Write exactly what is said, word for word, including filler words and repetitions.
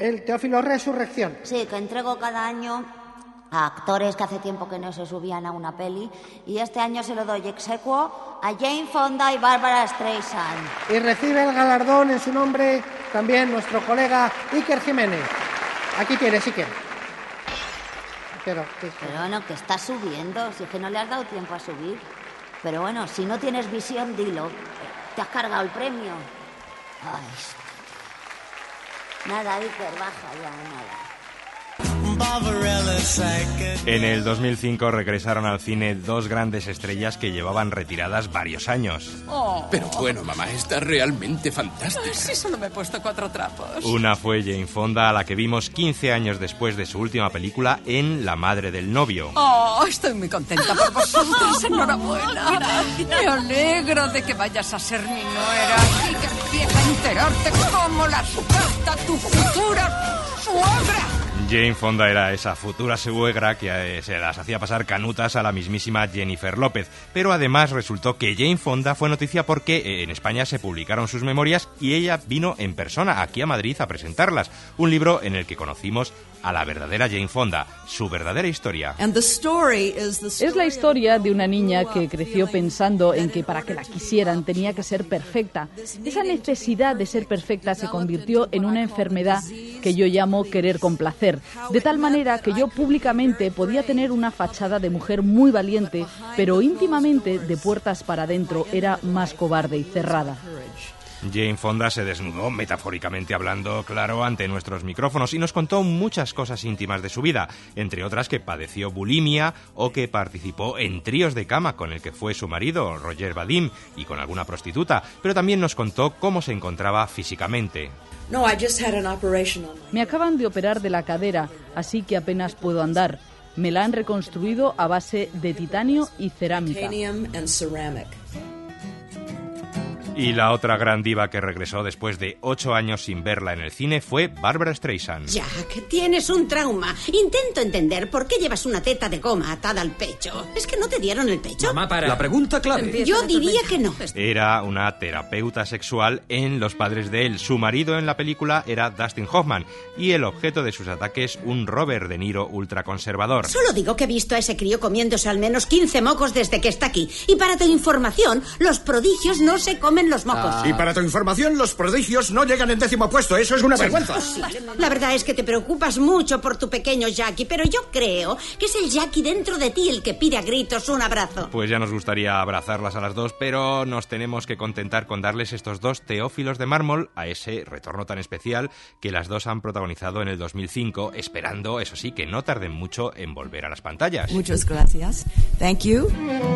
el Teófilo Resurrección. Sí, que entrego cada año a actores que hace tiempo que no se subían a una peli, y este año se lo doy ex aequo a Jane Fonda y Barbara Streisand. Y recibe el galardón en su nombre también nuestro colega Iker Jiménez. Aquí tienes, Iker. Pero, ¿qué es? Pero bueno, que está subiendo, si es que no le has dado tiempo a subir. Pero bueno, si no tienes visión, dilo. Te has cargado el premio. Ay. Nada, Iker, baja ya, nada. En el dos mil cinco regresaron al cine dos grandes estrellas que llevaban retiradas varios años. Oh. Pero bueno, mamá, está realmente fantástica. Sí, solo me he puesto cuatro trapos. Una fue Jane Fonda, a la que vimos quince años después de su última película en La madre del novio. Oh, estoy muy contenta por vosotros. Enhorabuena. Me alegro de que vayas a ser mi nuera y que empiece a enterarte cómo las trata tu futura suegra. Jane Fonda era esa futura suegra que eh, se las hacía pasar canutas a la mismísima Jennifer López. Pero además resultó que Jane Fonda fue noticia porque eh, en España se publicaron sus memorias y ella vino en persona aquí a Madrid a presentarlas. Un libro en el que conocimos a la verdadera Jane Fonda, su verdadera historia. Es la historia de una niña que creció pensando en que para que la quisieran tenía que ser perfecta. Esa necesidad de ser perfecta se convirtió en una enfermedad que yo llamo querer complacer, de tal manera que yo públicamente podía tener una fachada de mujer muy valiente, pero íntimamente, de puertas para adentro, era más cobarde y cerrada. Jane Fonda se desnudó, metafóricamente hablando, claro, ante nuestros micrófonos y nos contó muchas cosas íntimas de su vida, entre otras que padeció bulimia o que participó en tríos de cama con el que fue su marido, Roger Vadim, y con alguna prostituta, pero también nos contó cómo se encontraba físicamente. Me acaban de operar de la cadera, así que apenas puedo andar. Me la han reconstruido a base de titanio y cerámica. Y la otra gran diva que regresó después de ocho años sin verla en el cine fue Barbara Streisand. Jack, tienes un trauma. Intento entender por qué llevas una teta de goma atada al pecho. ¿Es que no te dieron el pecho? Mamá, para. La pregunta clave. Yo diría que no. Era una terapeuta sexual en Los padres de él. Su marido en la película era Dustin Hoffman y el objeto de sus ataques un Robert De Niro ultraconservador. Solo digo que he visto a ese crío comiéndose al menos quince mocos desde que está aquí. Y para tu información, los prodigios no se comen los mocos. Ah. Y para tu información, los prodigios no llegan en décimo puesto. Eso es una vergüenza. La verdad es que te preocupas mucho por tu pequeño Jackie, pero yo creo que es el Jackie dentro de ti el que pide a gritos un abrazo. Pues ya nos gustaría abrazarlas a las dos, pero nos tenemos que contentar con darles estos dos teófilos de mármol a ese retorno tan especial que las dos han protagonizado en el dos mil cinco, esperando, eso sí, que no tarden mucho en volver a las pantallas. Muchas gracias. Thank you.